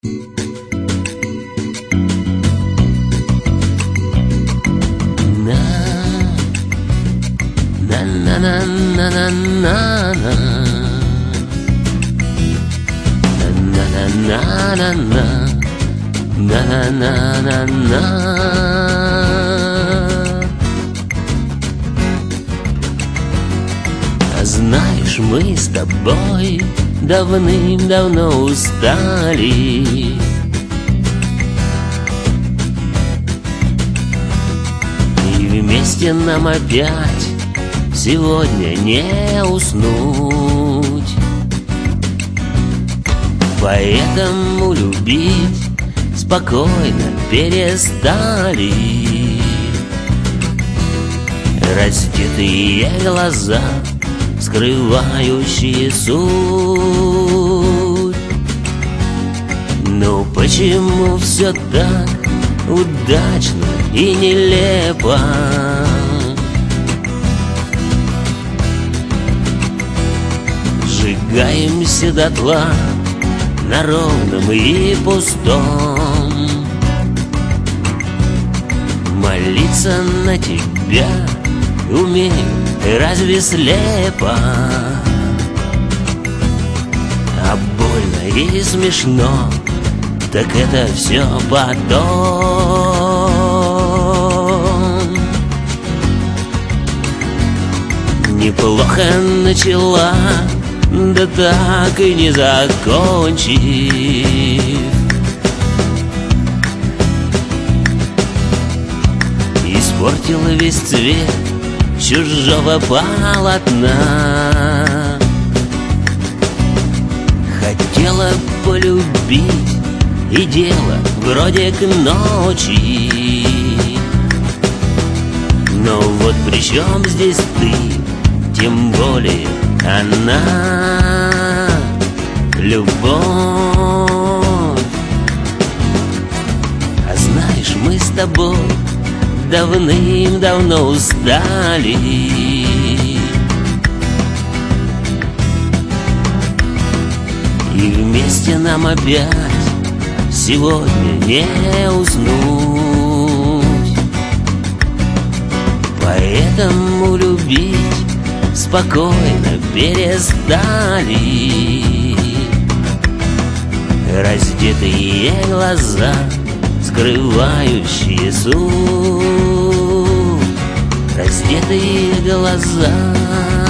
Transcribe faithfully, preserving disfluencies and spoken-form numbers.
Знаешь, мы с тобой давным-давно устали, и вместе нам опять сегодня не уснуть. Поэтому любить спокойно перестали. Раздетые глаза, скрывающие суть. Но почему все так удачно и нелепо? Сжигаемся дотла на ровном и пустом. Молиться на тебя умею, разве слепо? А больно и смешно, так это все потом. Неплохо начала, да так и не закончив. Испортила весь цвет чужого полотна. Хотела полюбить, и дело вроде к ночи. Но вот при чем здесь ты, тем более она, любовь. А знаешь, мы с тобой давным-давно устали, и вместе нам опять сегодня не уснуть. Поэтому любить спокойно перестали. Раздетые глаза, скрывающие суть. Раздетые глаза.